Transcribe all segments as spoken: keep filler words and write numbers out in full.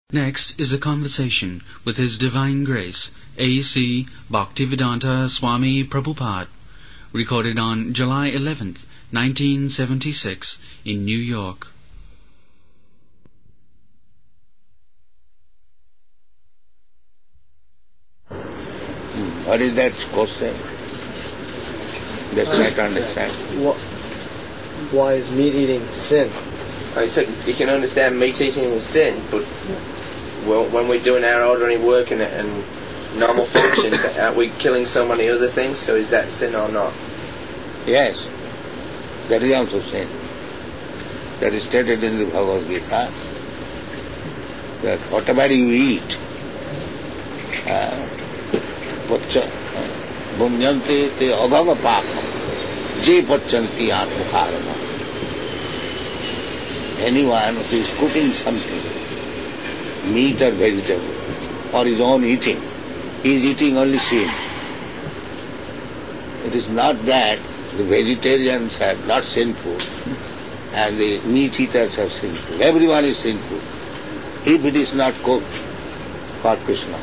Next is a conversation with His Divine Grace, A C Bhaktivedanta Swami Prabhupada, recorded on July eleventh, nineteen seventy-six, in New York. What is that question? Just try to understand. What, why is meat eating sin? I said you can understand meat eating is sin, but well, when we're doing our ordinary work and, and normal functions, aren't we killing so many other things? So is that sin or not? Yes, that is also sin. That is stated in the Bhagavad Gita, that whatever you eat, bhunyante te abhava papam, je pachanti atmukharama. Anyone who is cooking something, meat or vegetable, or his own eating, he is eating only sin. It is not that the vegetarians are not sinful and the meat eaters are sinful. Everyone is sinful if it is not cooked for Krishna.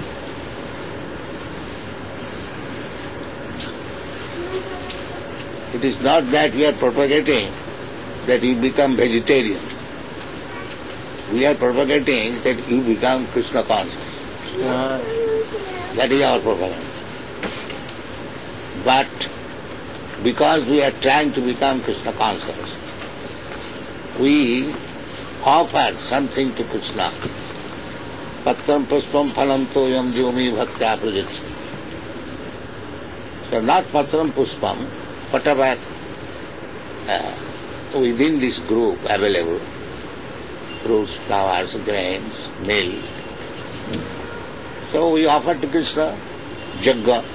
It is not that we are propagating that you become vegetarian. We are propagating that you become Krishna conscious. Uh, that is our propaganda. But because we are trying to become Krishna conscious, we offer something to Krishna. Patram puspam phalam toyam jyomi bhaktya prajitsi. So not patram puspam, whatever uh, within this group available, fruits, flowers, grains, milk. So we offer to Krishna jagga.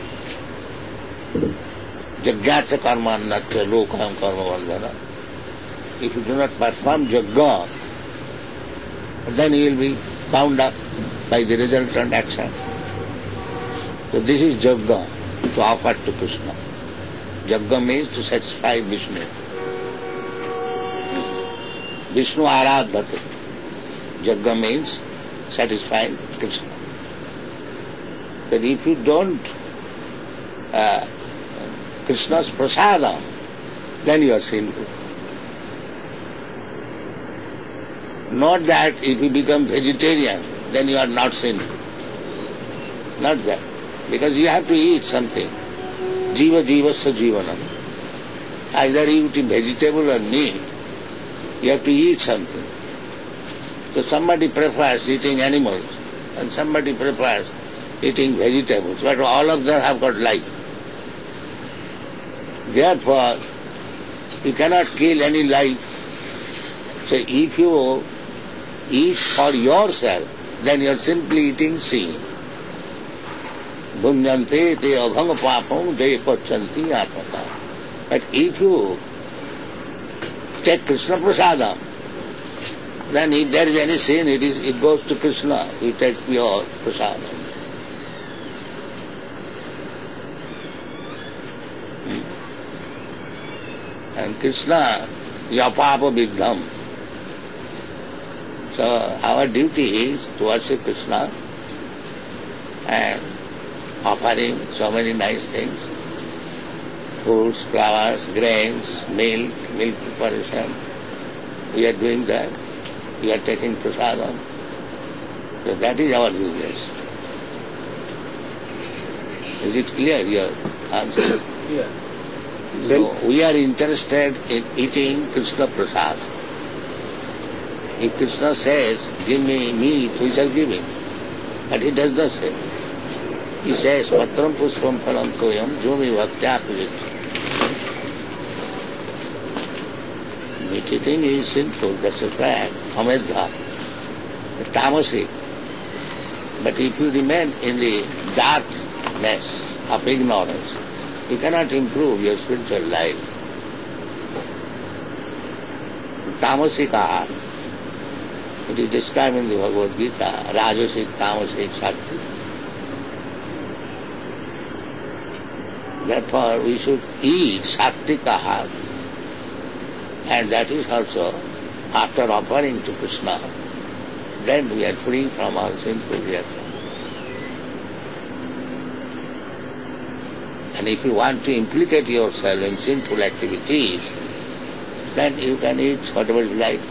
Jaggatsa karma annatya lokayam karma bandhana. If you do not perform jagga, then you will be bound up by the resultant action. So this is jagga, to offer to Krishna. Jagga means to satisfy Vishnu. Vishnu aradhate. Jagga means satisfying Krishna. That if you don't uh, Krishna's prasadam, then you are sinful. Not that if you become vegetarian, then you are not sinful. Not that. Because you have to eat something. Jiva jivasya jivanam. Either you eat vegetable or meat, you have to eat something. So somebody prefers eating animals and somebody prefers eating vegetables, but all of them have got life. Therefore, you cannot kill any life. So if you eat for yourself, then you are simply eating sin. Bhunyante te abhanga papam de pachanti atmata. But if you take Krishna prasadam, then if there is any sin, it is it goes to Krishna. You take pure prasadam. And Krishna, yapapa vidham. So our duty is to worship Krishna and offer him so many nice things. Fruits, flowers, grains, milk, milk preparation. We are doing that. We are taking prasadam. So that is our business. Is it clear, your answer? Yeah. So we are interested in eating Krishna prasad. If Krishna says, give me meat, we shall give him. But he does not say. He says, patram puspam phalam toyam jyomi bhaktya prajitsi. Meat eating is sinful, that's a fact, amedha, tamasic. But if you remain in the darkness of ignorance, you cannot improve your spiritual life. Tamasika, it is described in the Bhagavad Gita, Rajasic, Tamasic, Shakti. Therefore, we should eat Sattvic ahar, and that is also after offering to Krishna. then we are free from all sinful reaction. And if you want to implicate yourself in sinful activities, then you can eat whatever you like.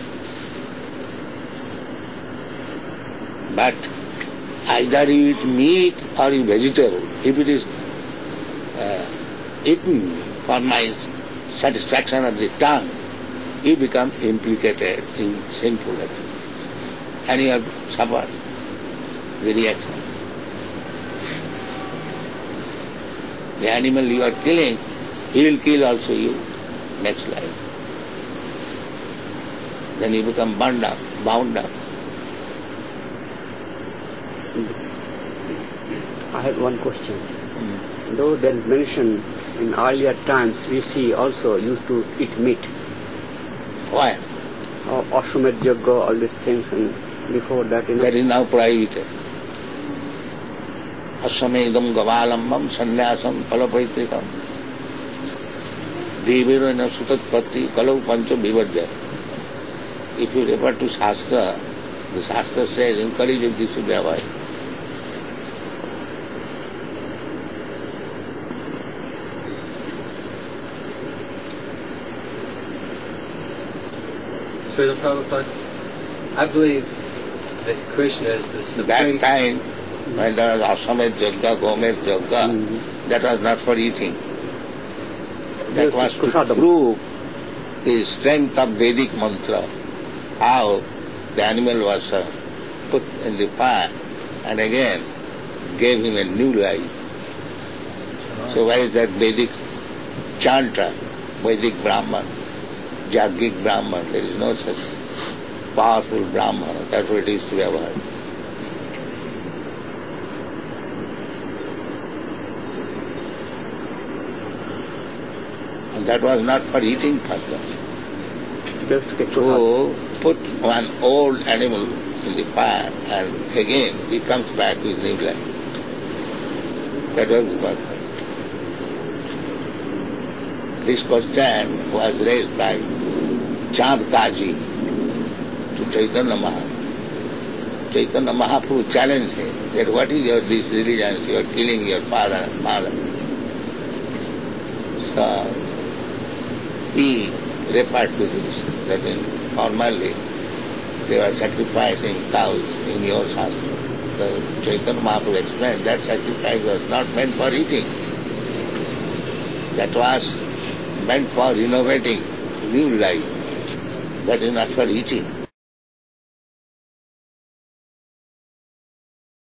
But either you eat meat or you vegetable. If it is uh, eaten for my satisfaction of the tongue, you become implicated in sinful activity. And you have to suffer the reaction. The animal you are killing, he will kill also you next life. Then you become bound up, bound up. I have one question. Mm. Though there is mention in earlier times, Rishi also used to eat meat. Why? Uh, Ashwamedh Yajna, all these things, and before that, you know. That is now prohibited. Aswamedam gavalambam sannyasam phalapaitrikam devirana sutatpatti kalau pancho vivajya. If you refer to Shastra, the Shastra says in Kali Yuga this should be avoided. Srila Prabhupada, I believe that Krishna is the supreme... That time, when there was Ashwamedh Yajna, Gomedh Yajna, mm-hmm. that was not for eating. That was to prove the strength of Vedic mantra, how the animal was uh, put in the fire and again gave him a new life. Oh. So where is that Vedic chanter, Vedic Brahman, Jaggic Brahman? There is no such powerful Brahman. That's what it is to be avoided. And that was not for eating purpose. So put one old animal in the fire and again he comes back with new life. That was the purpose. This question was raised by Chand Kaji to Chaitanya Mahaprabhu. Chaitanya Mahaprabhu challenged him that what is your this religion? You are killing your father and mother. So he referred to this, that in, normally they were sacrificing cows in your Shastra. The Chaitanya Mahaprabhu explained that sacrifice was not meant for eating. That was meant for innovating new life. That is not for eating.